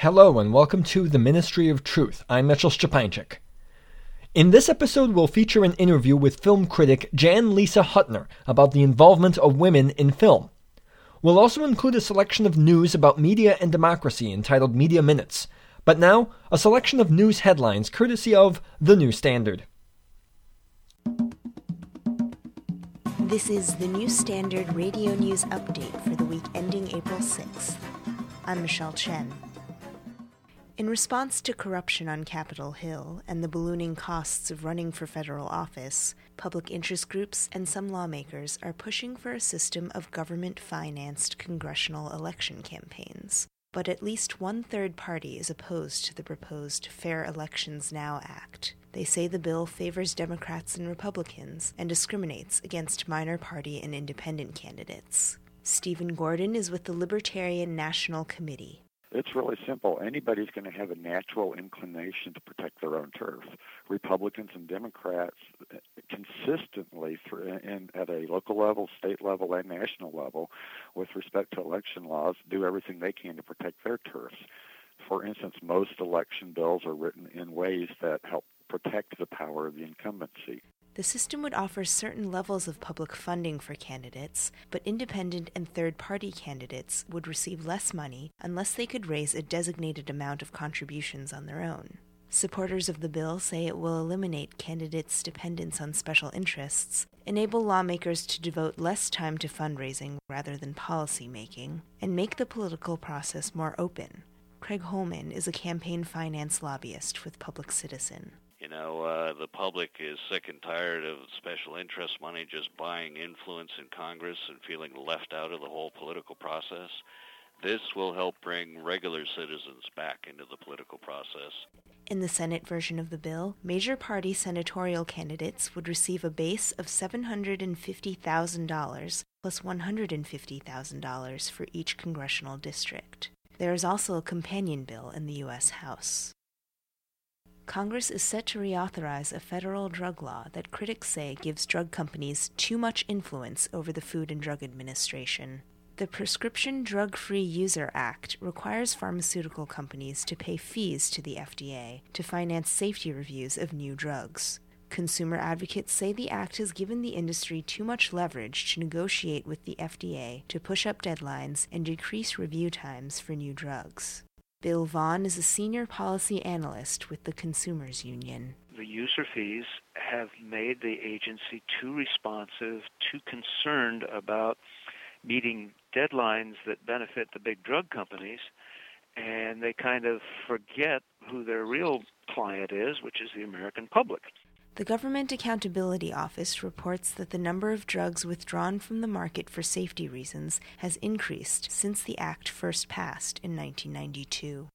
Hello and welcome to the Ministry of Truth. I'm Mitchell Szczepańczyk. In this episode, we'll feature an interview with film critic Jan Lisa Hutner about the involvement of women in film. We'll also include a selection of news about media and democracy entitled Media Minutes. But now, a selection of news headlines courtesy of The New Standard. This is the New Standard Radio News Update for the week ending April 6th. I'm Michelle Chen. In response to corruption on Capitol Hill and the ballooning costs of running for federal office, public interest groups and some lawmakers are pushing for a system of government-financed congressional election campaigns. But at least one third party is opposed to the proposed Fair Elections Now Act. They say the bill favors Democrats and Republicans and discriminates against minor party and independent candidates. Stephen Gordon is with the Libertarian National Committee. It's really simple. Anybody's going to have a natural inclination to protect their own turf. Republicans and Democrats consistently, at a local level, state level, and national level, with respect to election laws, do everything they can to protect their turfs. For instance, most election bills are written in ways that help protect the power of the incumbency. The system would offer certain levels of public funding for candidates, but independent and third-party candidates would receive less money unless they could raise a designated amount of contributions on their own. Supporters of the bill say it will eliminate candidates' dependence on special interests, enable lawmakers to devote less time to fundraising rather than policy making, and make the political process more open. Craig Holman is a campaign finance lobbyist with Public Citizen. The public is sick and tired of special interest money just buying influence in Congress and feeling left out of the whole political process. This will help bring regular citizens back into the political process. In the Senate version of the bill, major party senatorial candidates would receive a base of $750,000 plus $150,000 for each congressional district. There is also a companion bill in the U.S. House. Congress is set to reauthorize a federal drug law that critics say gives drug companies too much influence over the Food and Drug Administration. The Prescription Drug-Free User Act requires pharmaceutical companies to pay fees to the FDA to finance safety reviews of new drugs. Consumer advocates say the act has given the industry too much leverage to negotiate with the FDA to push up deadlines and decrease review times for new drugs. Bill Vaughn is a senior policy analyst with the Consumers Union. The user fees have made the agency too responsive, too concerned about meeting deadlines that benefit the big drug companies, and they kind of forget who their real client is, which is the American public. The Government Accountability Office reports that the number of drugs withdrawn from the market for safety reasons has increased since the act first passed in 1992.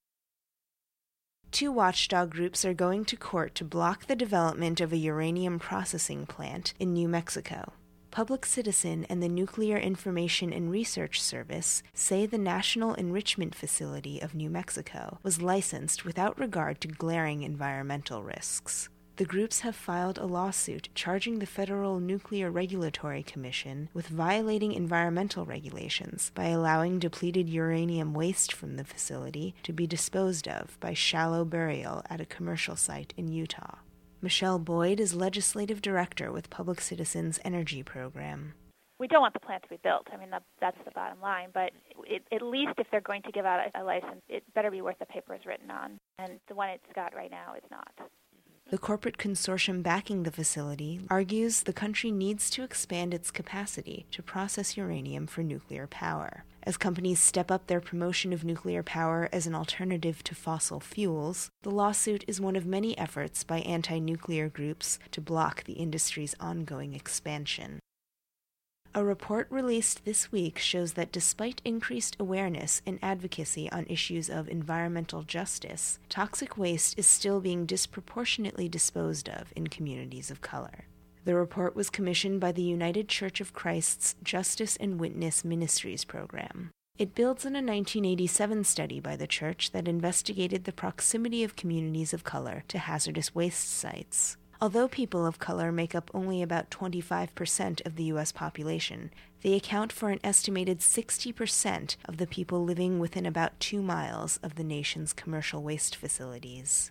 Two watchdog groups are going to court to block the development of a uranium processing plant in New Mexico. Public Citizen and the Nuclear Information and Research Service say the National Enrichment Facility of New Mexico was licensed without regard to glaring environmental risks. The groups have filed a lawsuit charging the Federal Nuclear Regulatory Commission with violating environmental regulations by allowing depleted uranium waste from the facility to be disposed of by shallow burial at a commercial site in Utah. Michelle Boyd is legislative director with Public Citizen's Energy Program. We don't want the plant to be built. That's the bottom line. But at least if they're going to give out a license, it better be worth the paper it's written on. And the one it's got right now is not. The corporate consortium backing the facility argues the country needs to expand its capacity to process uranium for nuclear power. As companies step up their promotion of nuclear power as an alternative to fossil fuels, the lawsuit is one of many efforts by anti-nuclear groups to block the industry's ongoing expansion. A report released this week shows that despite increased awareness and advocacy on issues of environmental justice, toxic waste is still being disproportionately disposed of in communities of color. The report was commissioned by the United Church of Christ's Justice and Witness Ministries program. It builds on a 1987 study by the church that investigated the proximity of communities of color to hazardous waste sites. Although people of color make up only about 25% of the U.S. population, they account for an estimated 60% of the people living within about 2 miles of the nation's commercial waste facilities.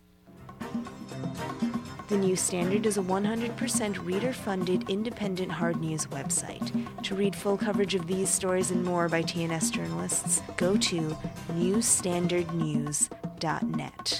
The New Standard is a 100% reader-funded independent hard news website. To read full coverage of these stories and more by TNS journalists, go to newstandardnews.net.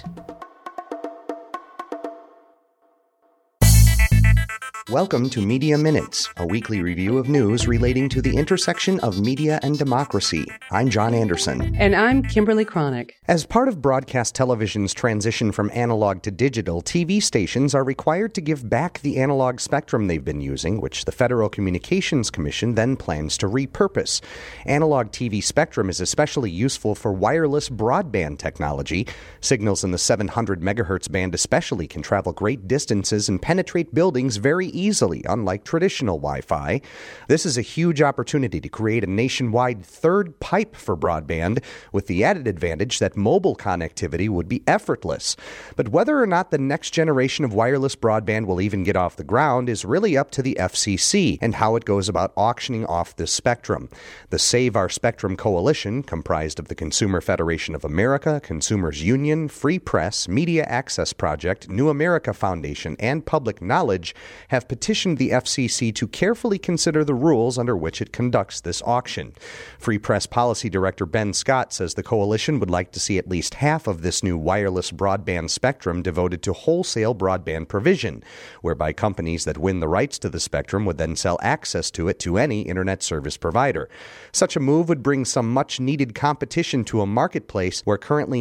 Welcome to Media Minutes, a weekly review of news relating to the intersection of media and democracy. I'm John Anderson. And I'm Kimberly Cronick. As part of broadcast television's transition from analog to digital, TV stations are required to give back the analog spectrum they've been using, which the Federal Communications Commission then plans to repurpose. Analog TV spectrum is especially useful for wireless broadband technology. Signals in the 700 megahertz band especially can travel great distances and penetrate buildings very easily, unlike traditional Wi-Fi. This is a huge opportunity to create a nationwide third pipe for broadband, with the added advantage that mobile connectivity would be effortless. But whether or not the next generation of wireless broadband will even get off the ground is really up to the FCC and how it goes about auctioning off this spectrum. The Save Our Spectrum Coalition, comprised of the Consumer Federation of America, Consumers Union, Free Press, Media Access Project, New America Foundation, and Public Knowledge, have petitioned the FCC to carefully consider the rules under which it conducts this auction. Free Press Policy Director Ben Scott says the coalition would like to see at least half of this new wireless broadband spectrum devoted to wholesale broadband provision, whereby companies that win the rights to the spectrum would then sell access to it to any internet service provider. Such a move would bring some much-needed competition to a marketplace where currently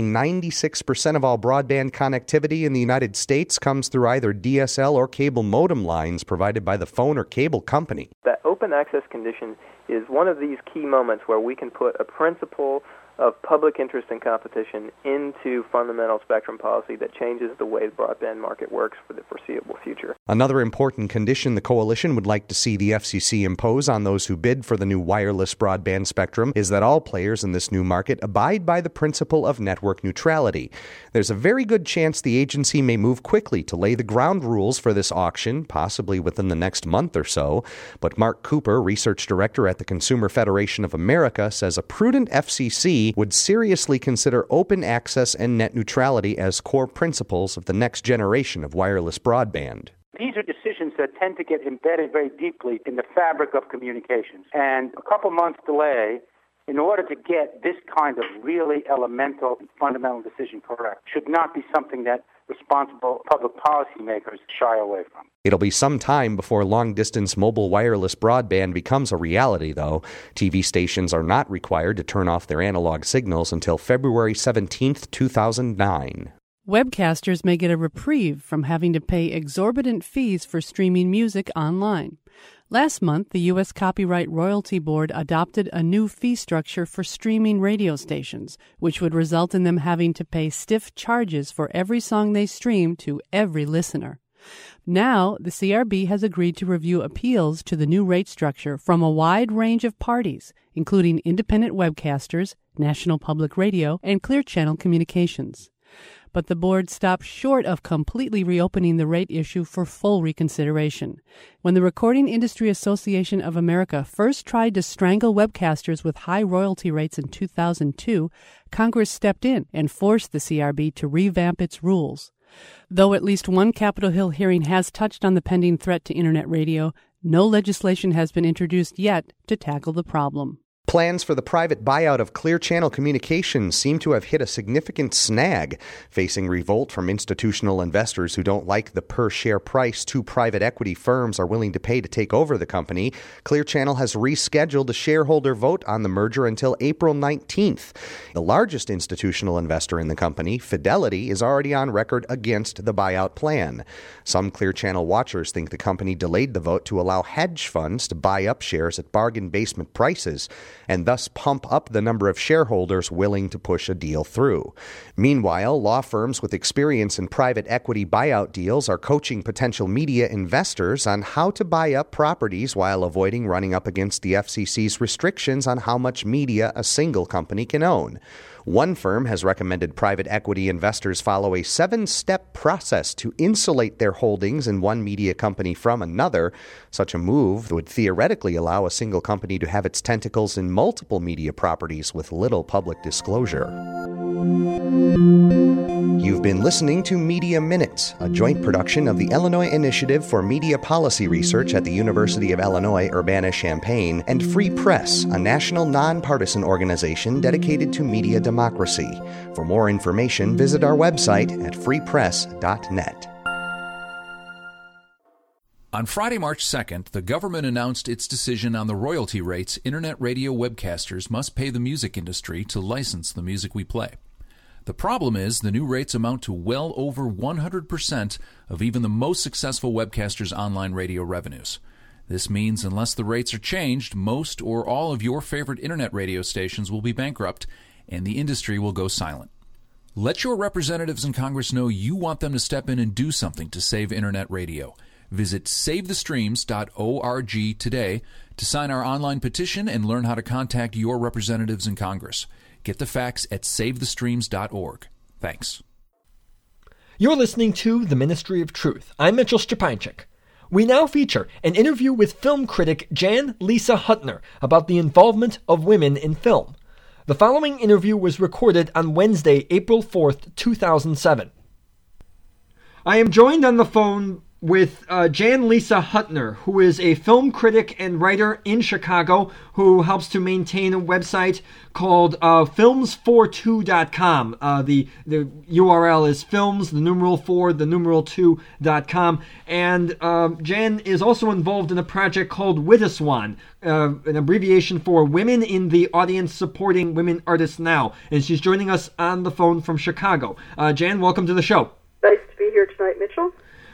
96% of all broadband connectivity in the United States comes through either DSL or cable modem lines provided by the phone or cable company. That open access condition is one of these key moments where we can put a principle of public interest and competition into fundamental spectrum policy that changes the way the broadband market works for the foreseeable future. Another important condition the coalition would like to see the FCC impose on those who bid for the new wireless broadband spectrum is that all players in this new market abide by the principle of network neutrality. There's a very good chance the agency may move quickly to lay the ground rules for this auction, possibly within the next month or so. But Mark Cooper, research director at the Consumer Federation of America, says a prudent FCC would seriously consider open access and net neutrality as core principles of the next generation of wireless broadband. These are decisions that tend to get embedded very deeply in the fabric of communications. And a couple months delay, in order to get this kind of really elemental and fundamental decision correct, should not be something that responsible public policymakers shy away from. It'll be some time before long-distance mobile wireless broadband becomes a reality, though. TV stations are not required to turn off their analog signals until February 17th, 2009. Webcasters may get a reprieve from having to pay exorbitant fees for streaming music online. Last month, the U.S. Copyright Royalty Board adopted a new fee structure for streaming radio stations, which would result in them having to pay stiff charges for every song they stream to every listener. Now, the CRB has agreed to review appeals to the new rate structure from a wide range of parties, including independent webcasters, National Public Radio, and Clear Channel Communications. But the board stopped short of completely reopening the rate issue for full reconsideration. When the Recording Industry Association of America first tried to strangle webcasters with high royalty rates in 2002, Congress stepped in and forced the CRB to revamp its rules. Though at least one Capitol Hill hearing has touched on the pending threat to Internet radio, no legislation has been introduced yet to tackle the problem. Plans for the private buyout of Clear Channel Communications seem to have hit a significant snag, facing revolt from institutional investors who don't like the per-share price two private equity firms are willing to pay to take over the company. Clear Channel has rescheduled a shareholder vote on the merger until April 19th. The largest institutional investor in the company, Fidelity, is already on record against the buyout plan. Some Clear Channel watchers think the company delayed the vote to allow hedge funds to buy up shares at bargain basement prices, and thus pump up the number of shareholders willing to push a deal through. Meanwhile, law firms with experience in private equity buyout deals are coaching potential media investors on how to buy up properties while avoiding running up against the FCC's restrictions on how much media a single company can own. One firm has recommended private equity investors follow a 7-step process to insulate their holdings in one media company from another. Such a move would theoretically allow a single company to have its tentacles in multiple media properties with little public disclosure. You've been listening to Media Minutes, a joint production of the Illinois Initiative for Media Policy Research at the University of Illinois Urbana-Champaign and Free Press, a national nonpartisan organization dedicated to media democracy. For more information, visit our website at freepress.net. On Friday, March 2nd, the government announced its decision on the royalty rates Internet radio webcasters must pay the music industry to license the music we play. The problem is the new rates amount to well over 100% of even the most successful webcasters' online radio revenues. This means unless the rates are changed, most or all of your favorite Internet radio stations will be bankrupt and the industry will go silent. Let your representatives in Congress know you want them to step in and do something to save Internet radio. Visit SaveTheStreams.org today to sign our online petition and learn how to contact your representatives in Congress. Get the facts at SaveTheStreams.org. Thanks. You're listening to The Ministry of Truth. I'm Mitchell Szczepańczyk. We now feature an interview with film critic Jan Lisa Hutner about the involvement of women in film. The following interview was recorded on Wednesday, April 4th, 2007. I am joined on the phone with Jan Lisa Hutner, who is a film critic and writer in Chicago who helps to maintain a website called films42.com. The URL is films, the numeral 4, the numeral 2.com. And Jan is also involved in a project called WITASWAN, an abbreviation for Women in the Audience Supporting Women Artists Now. And she's joining us on the phone from Chicago. Jan, welcome to the show. Nice to be here tonight, Mitchell.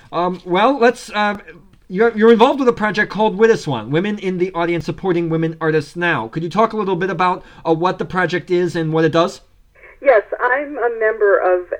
You're involved with a project called WITASWAN, Women in the Audience Supporting Women Artists Now. Could you talk a little bit about what the project is and what it does? Yes, I'm a member of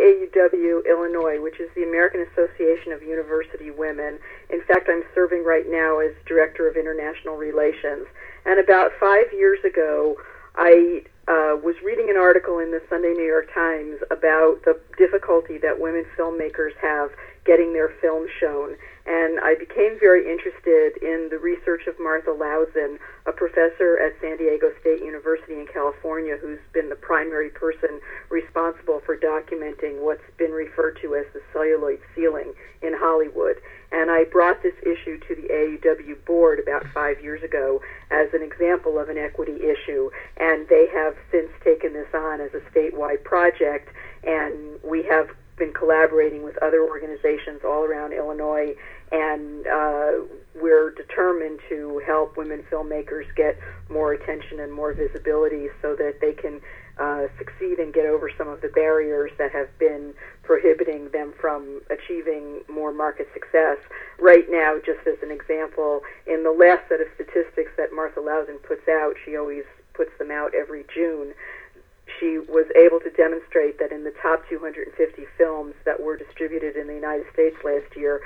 AAUW Illinois, which is the American Association of University Women. In fact, I'm serving right now as Director of International Relations. And about 5 years ago, I was reading an article in the Sunday New York Times about the difficulty that women filmmakers have getting their films shown. And I became very interested in the research of Martha Lauzen, a professor at San Diego State University in California, who's been the primary person responsible for documenting what's been referred to as the celluloid ceiling in Hollywood. And I brought this issue to the AAUW board about 5 years ago as an example of an equity issue, and they have since taken this on as a statewide project, and we have been collaborating with other organizations all around Illinois, and we're determined to help women filmmakers get more attention and more visibility so that they can succeed and get over some of the barriers that have been prohibiting them from achieving more market success. Right now, just as an example, in the last set of statistics that Martha Lauzen puts out, she always puts them out every June, she was able to demonstrate that in the top 250 films that were distributed in the United States last year,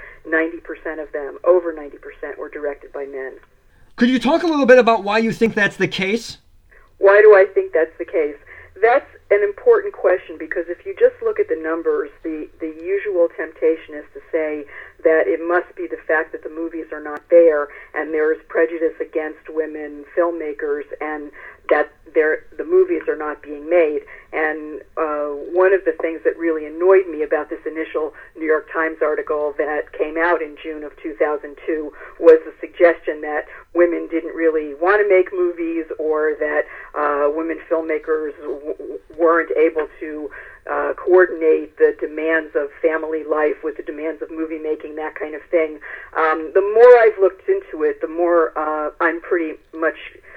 90% of them, over 90%, were directed by men. Could you talk a little bit about why you think that's the case? Why do I think that's the case? That's an important question, because if you just look at the numbers, the usual temptation is to say that it must be the fact that the movies are not there and there is prejudice against women filmmakers and that the movies are not being made. And one of the things that really annoyed me about this initial New York Times article that came out in June of 2002 was the suggestion that women didn't really want to make movies, or that women filmmakers weren't able to coordinate the demands of family life with the demands of movie making, that kind of thing. The more I've looked into it, the more I'm pretty much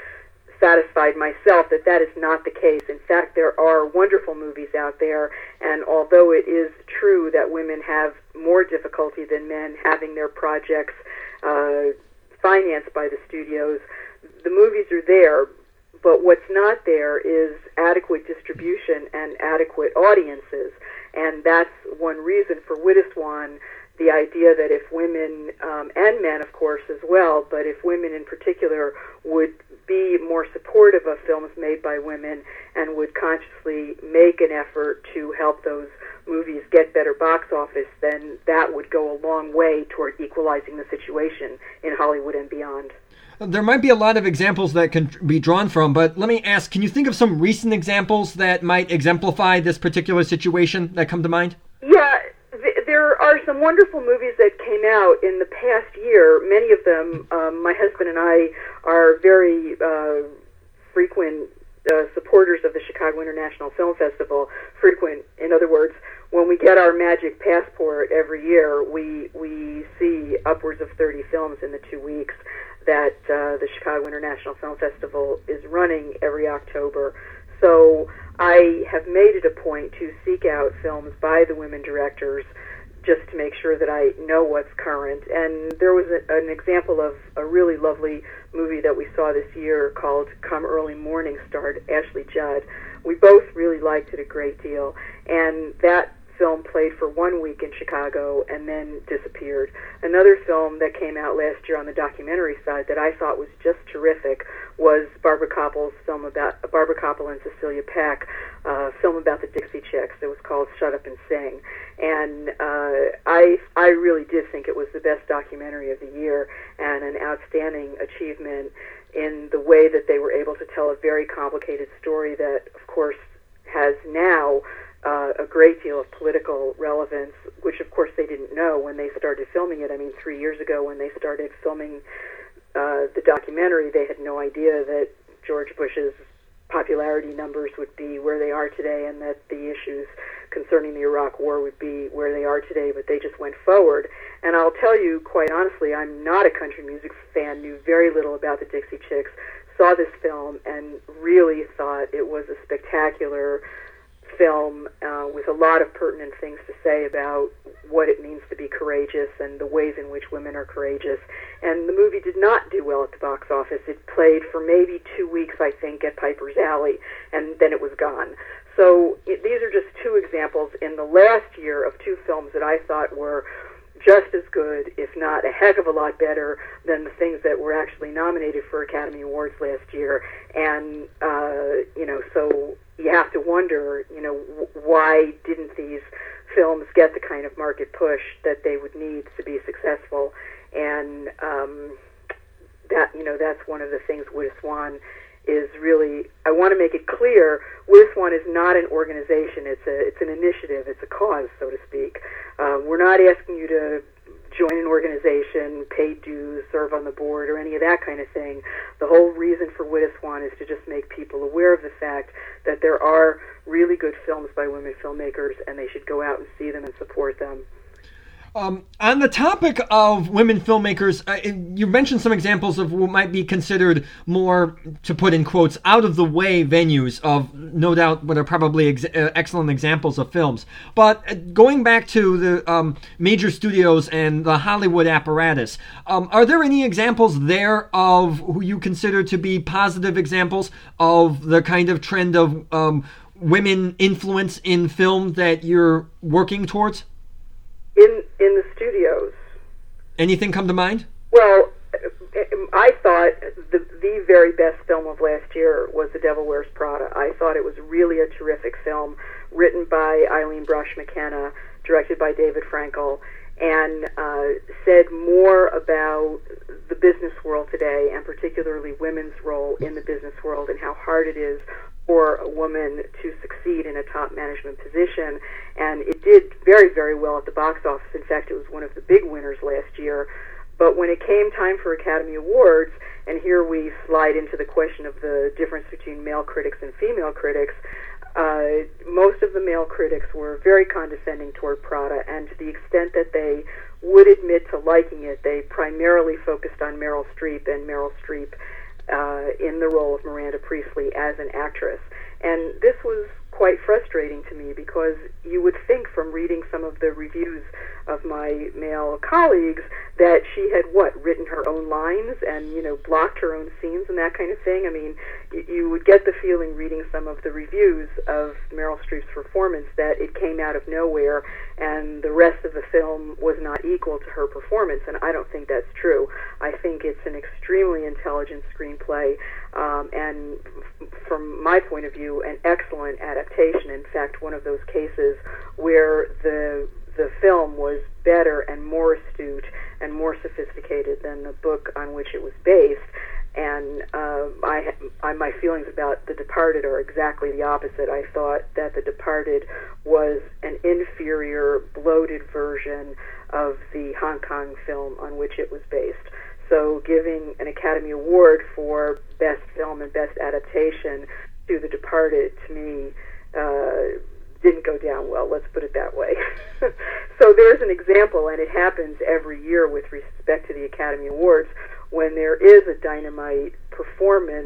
satisfied myself that that is not the case. In fact, there are wonderful movies out there, and although it is true that women have more difficulty than men having their projects financed by the studios, the movies are there. But what's not there is adequate distribution and adequate audiences. And that's one reason for WITASWAN the idea that if women, and men of course as well, but if women in particular would be more supportive of films made by women and would consciously make an effort to help those movies get better box office, then that would go a long way toward equalizing the situation in Hollywood and beyond. There might be a lot of examples that can be drawn from, but let me ask, can you think of some recent examples that might exemplify this particular situation that come to mind? Yeah, there are some wonderful movies that came out in the past year. Many of them, my husband and I are very frequent supporters of the Chicago International Film Festival. Frequent, in other words, when we get our magic passport every year, we see upwards of 30 films in the 2 weeks that the Chicago International Film Festival is running every October. So I have made it a point to seek out films by the women directors just to make sure that I know what's current. And there was an example of a really lovely movie that we saw this year called Come Early Morning, starred Ashley Judd. We both really liked it a great deal. And that film played for 1 week in Chicago and then disappeared. Another film that came out last year on the documentary side that I thought was just terrific was Barbara Koppel's film about Barbara Koppel and Cecilia Peck, film about the Dixie Chicks. It was called Shut Up and Sing, and I really did think it was the best documentary of the year and an outstanding achievement in the way that they were able to tell a very complicated story that, of course, has now a great deal of political relevance, which of course they didn't know when they started filming it. I mean, 3 years ago when they started filming the documentary, they had no idea that George Bush's popularity numbers would be where they are today and that the issues concerning the Iraq War would be where they are today, but they just went forward. And I'll tell you, quite honestly, I'm not a country music fan, knew very little about the Dixie Chicks, saw this film and really thought it was a spectacular film with a lot of pertinent things to say about what it means to be courageous and the ways in which women are courageous. And the movie did not do well at the box office. It played for maybe 2 weeks, I think, at Piper's Alley, and then it was gone. So these are just two examples in the last year of two films that I thought were just as good, if not a heck of a lot better, than the things that were actually nominated for Academy Awards last year. And, so you have to wonder, why didn't these films get the kind of market push that they would need to be successful? And that's one of the things Wittes One is really, I want to make it clear, Wittes One is not an organization, it's an initiative, it's a cause, so to speak. We're not asking you to join an organization, pay dues, serve on the board, or any of that kind of thing. The whole reason for Wittes One is to just make people aware of the fact that there are really good films by women filmmakers, and they should go out and see them and support them. On the topic of women filmmakers, you mentioned some examples of what might be considered more, to put in quotes, out-of-the-way venues of, no doubt, what are probably excellent examples of films. But going back to the major studios and the Hollywood apparatus, are there any examples there of who you consider to be positive examples of the kind of trend of women influence in film that you're working towards? In the studios. Anything come to mind? Well, I thought the very best film of last year was The Devil Wears Prada. I thought it was really a terrific film, written by Eileen Brosh McKenna, directed by David Frankel, and said more about the business world today, and particularly women's role in the business world and how hard it is for a woman to succeed in a top management position. And it did very, very well at the box office. In fact, it was one of the big winners last year. But when it came time for Academy Awards, and here we slide into the question of the difference between male critics and female critics, most of the male critics were very condescending toward Prada, and to the extent that they would admit to liking it, they primarily focused on Meryl Streep, and Meryl Streep in the role of Miranda Priestley as an actress. And this was quite frustrating to me, because you would think from reading some of the reviews of my male colleagues that she had, written her own lines and, blocked her own scenes and that kind of thing. I mean, you would get the feeling reading some of the reviews of Meryl Streep's performance that it came out of nowhere and the rest of the film was not equal to her performance, and I don't think that's true. I think it's an extremely intelligent screenplay, and from my point of view, an excellent adaptation. In fact, one of those cases where the film was better and more astute and more sophisticated than the book on which it was based. And my feelings about The Departed are exactly the opposite. I thought that The Departed was an inferior, bloated version of the Hong Kong film on which it was based. So giving an Academy Award for Best Film and Best Adaptation to The Departed, to me, didn't go down well, let's put it that way. So there's an example, and it happens every year with respect to the Academy Awards, when there is a dynamite performance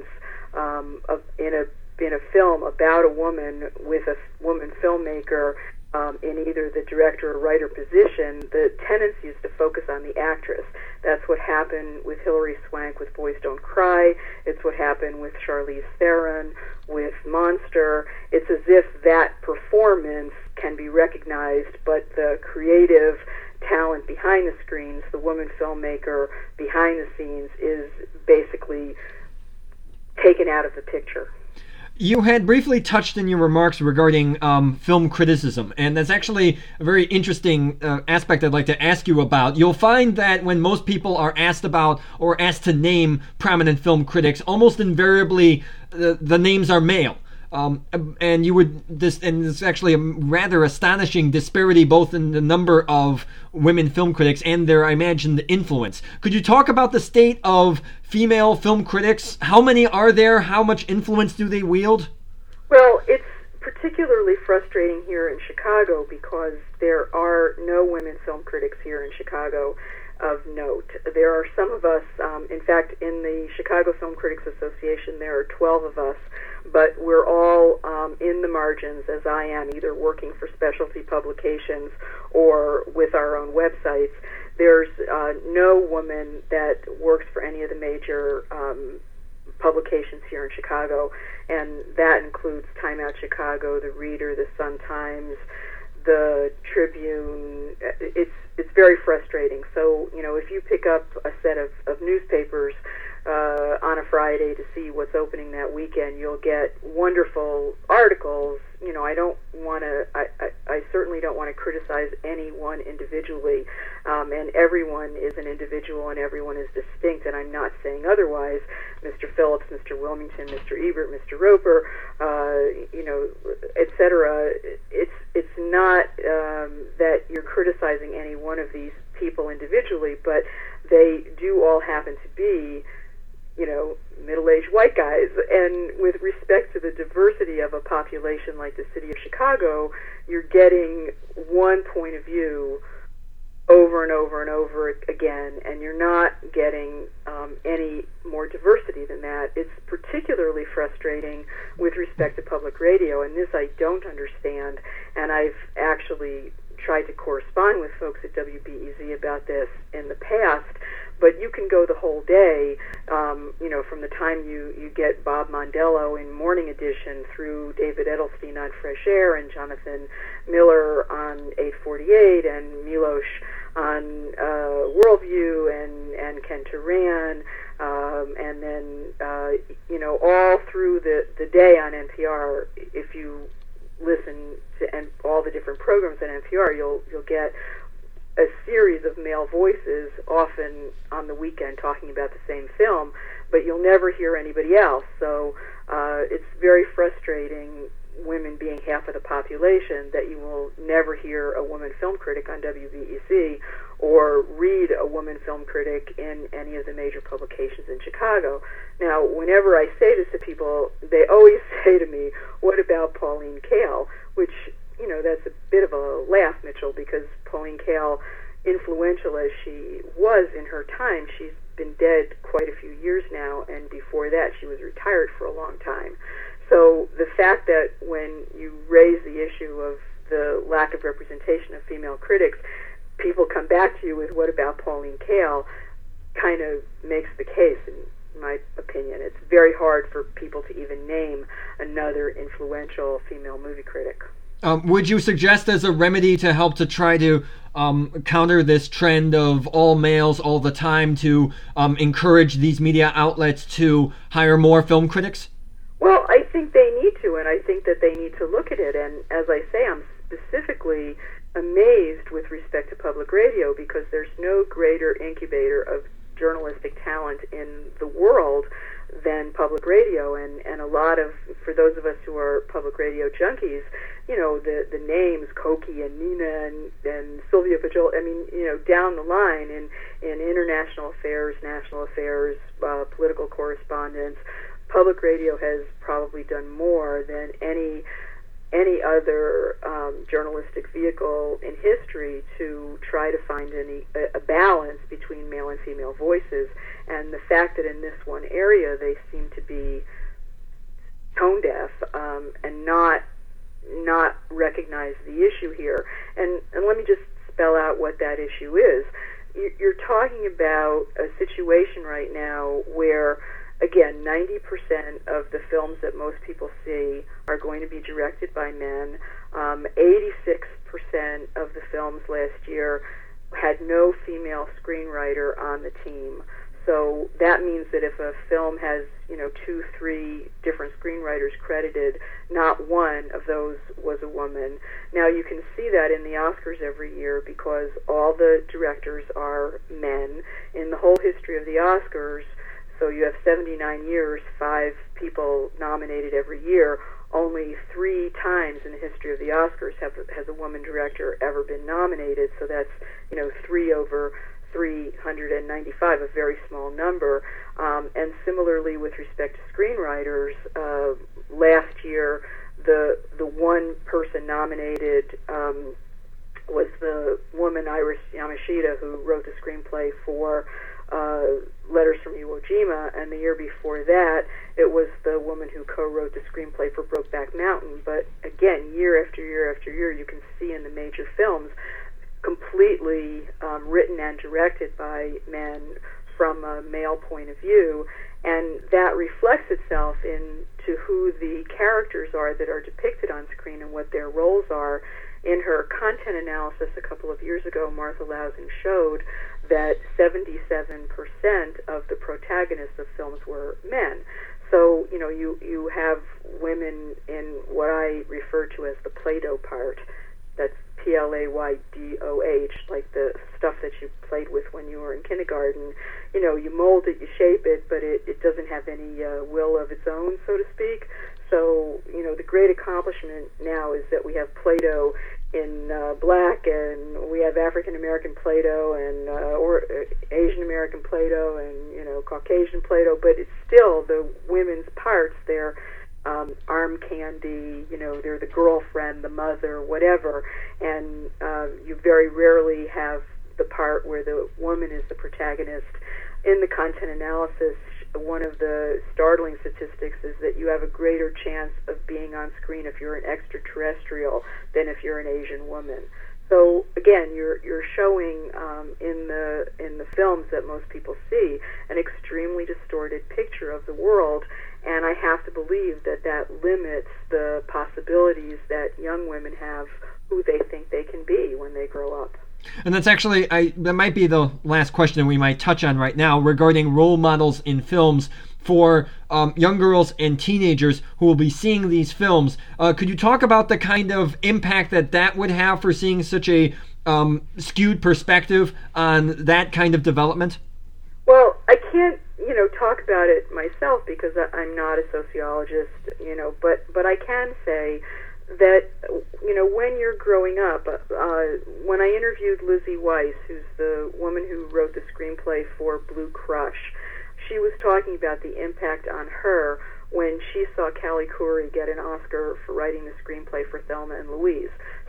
in a film about a woman with a woman filmmaker in either the director or writer position, the tendency is to focus on the actress. That's what happened with Hilary Swank with Boys Don't Cry. It's what happened with Charlize Theron with Monster. It's as if that performance can be recognized, but the creative talent behind the screens, the woman filmmaker behind the scenes, is basically taken out of the picture. You had briefly touched in your remarks regarding film criticism, and that's actually a very interesting aspect I'd like to ask you about. You'll find that when most people are asked about or asked to name prominent film critics, almost invariably the names are male. And you would and it's actually a rather astonishing disparity both in the number of women film critics and their, I imagine, the influence. Could you talk about the state of female film critics? How many are there? How much influence do they wield? Well, it's particularly frustrating here in Chicago because there are no women film critics here in Chicago of note. There are some of us, in fact, in the Chicago Film Critics Association, there are 12 of us, but we're all in the margins, as I am, either working for specialty publications or with our own websites. There's no woman that works for any of the major publications here in Chicago, and that includes Time Out Chicago, The Reader, The Sun-Times, The Tribune. It's very frustrating. So, if you pick up a set of newspapers on a Friday to see what's opening that weekend, you'll get wonderful articles. I certainly don't want to criticize anyone individually, and everyone is an individual and everyone is distinct, and I'm not saying otherwise. Mr. Phillips, Mr. Wilmington, Mr. Ebert, Mr. Roper, etc. It's not that you're criticizing any one of these people individually, but they do all happen to be middle-aged white guys. And with respect to the diversity of a population like the city of Chicago, you're getting one point of view over and over and over again, and you're not getting any more diversity than that. It's particularly frustrating with respect to public radio, and this I don't understand, and I've actually tried to correspond with folks at WBEZ about this in the past, but you can go the whole day, from the time you get Bob Mondello in Morning Edition through David Edelstein on Fresh Air and Jonathan Miller on 848 and Milos on Worldview and Ken Turan, and then, all through the day on NPR. If you listen to all the different programs on NPR, you'll get a series of male voices, often on the weekend, talking about the same film, but you'll never hear anybody else. So it's very frustrating, women being half of the population, that you will never hear a woman film critic on WBEZ or read a woman film critic in any of the major publications in Chicago. Now, whenever I say this to people, they always say to me, what about Pauline Kael? Which, that's a bit of a laugh, Mitchell, because Pauline Kael, influential as she was in her time, she's been dead quite a few years now, and before that she was retired for a long time. So the fact that when you raise the issue of the lack of representation of female critics, people come back to you with, what about Pauline Kael, kind of makes the case, in my opinion. It's very hard for people to even name another influential female movie critic. Would you suggest as a remedy to help to try to counter this trend of all males all the time to encourage these media outlets to hire more film critics? Well, I think they need to, and I think that they need to look at it. And as I say, I'm specifically amazed with respect to public radio, because there's no greater incubator of journalistic talent in the world than public radio, and a lot of, for those of us who are public radio junkies, you know, the names Koki and Nina and Sylvia Pajol, I mean, you know, down the line in international affairs, national affairs, political correspondence, public radio has probably done more than any other journalistic vehicle in history to try to find a balance between male and female voices. And the fact that in this one area they seem to be tone deaf and not recognize the issue here. And let me just spell out what that issue is. You're talking about a situation right now where, again, 90% of the films that most people see are going to be directed by men. 86% of the films last year had no female screenwriter on the team. So that means that if a film has, 2-3 different screenwriters credited, not one of those was a woman. Now you can see that in the Oscars every year because all the directors are men. In the whole history of the Oscars, so you have 79 years, 5 people nominated every year. Only 3 times in the history of the Oscars has a woman director ever been nominated. So that's 3 over 395, a very small number. And similarly, with respect to screenwriters, last year the one person nominated was the woman Iris Yamashita, who wrote the screenplay for Letters from Iwo Jima, and the year before that it was the woman who co-wrote the screenplay for Brokeback Mountain. But again, year after year after year, you can see in the major films completely written and directed by men from a male point of view, and that reflects itself into who the characters are that are depicted on screen and what their roles are. In her content analysis a couple of years ago, Martha Lousing showed that 77% of the protagonists of films were men. So, you have women in what I refer to as the Play-Doh part. That's Playdoh, like the stuff that you played with when you were in kindergarten. You mold it, you shape it, but it doesn't have any will of its own, so to speak. So, the great accomplishment now is that we have Play-Doh in black, and we have African American Play-Doh, and or Asian American Play-Doh, and Caucasian Play-Doh. But it's still the women's parts. They're arm candy. They're the girlfriend, the mother, whatever. And you very rarely have the part where the woman is the protagonist. In the content analysis, one of the startling statistics is that you have a greater chance of being on screen if you're an extraterrestrial than if you're an Asian woman. So again, you're showing in the films that most people see an extremely distorted picture of the world, and I have to believe that limits the possibilities that young women have who they think they can be when they grow up. And that's actually, that might be the last question that we might touch on right now regarding role models in films for young girls and teenagers who will be seeing these films. Could you talk about the kind of impact that would have for seeing such a skewed perspective on that kind of development? Well, I can't, talk about it myself because I'm not a sociologist, but I can say that, when you're growing up, when I interviewed Lizzie Weiss, who's the woman who wrote the screenplay for Blue Crush, she was talking about the impact on her when she saw Callie Khouri get an Oscar for writing the screenplay for Thelma and Louise.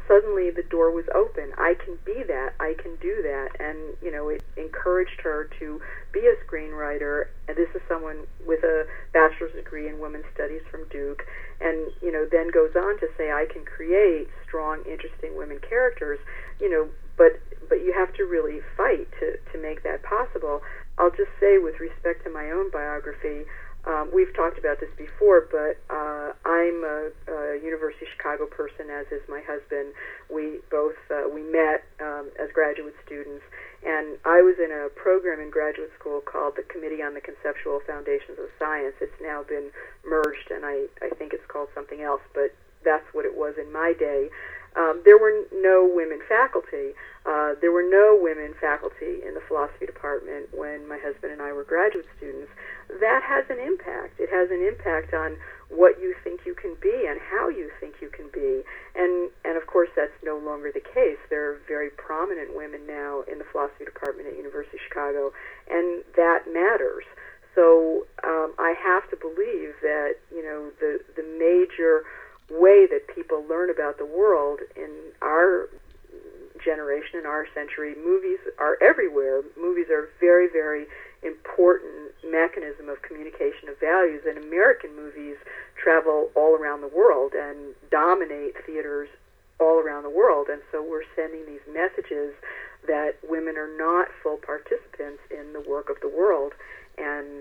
suddenly the door was open. I can be that. I can do that. And, it encouraged her to be a screenwriter. And this is someone with a bachelor's degree in women's studies from Duke. And, then goes on to say, I can create strong, interesting women characters, but you have to really fight to make that possible. I'll just say, with respect to my own biography, we've talked about this before, but I'm a University of Chicago person, as is my husband. We both we met as graduate students, and I was in a program in graduate school called the Committee on the Conceptual Foundations of Science. It's now been merged, and I think it's called something else, but that's what it was in my day. There were no women faculty. There were no women faculty in the philosophy department when my husband and I were graduate students. That has an impact. It has an impact on what you think you can be and how you think you can be. And of course, that's no longer the case. There are very prominent women now in the philosophy department at University of Chicago, and that matters. So I have to believe that, the major way that people learn about the world in our generation, in our century, movies are everywhere. Movies are a very, very important mechanism of communication of values, and American movies travel all around the world and dominate theaters all around the world. And so we're sending these messages that women are not full participants in the work of the world, and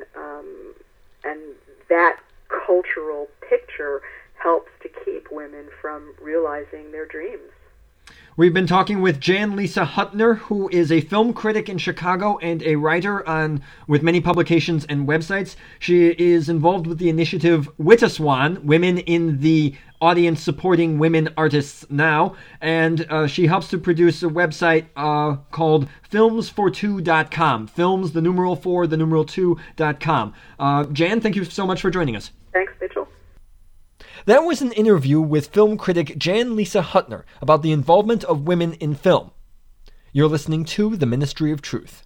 that cultural picture helps to keep women from realizing their dreams. We've been talking with Jan Lisa Hutner, who is a film critic in Chicago and a writer with many publications and websites. She is involved with the initiative Witaswan, Women in the Audience Supporting Women Artists Now, and she helps to produce a website called films4two.com. Films, the numeral 4, the numeral 2.com. Jan, thank you so much for joining us. Thanks, Mitchell. That was an interview with film critic Jan Lisa Hutner about the involvement of women in film. You're listening to The Ministry of Truth.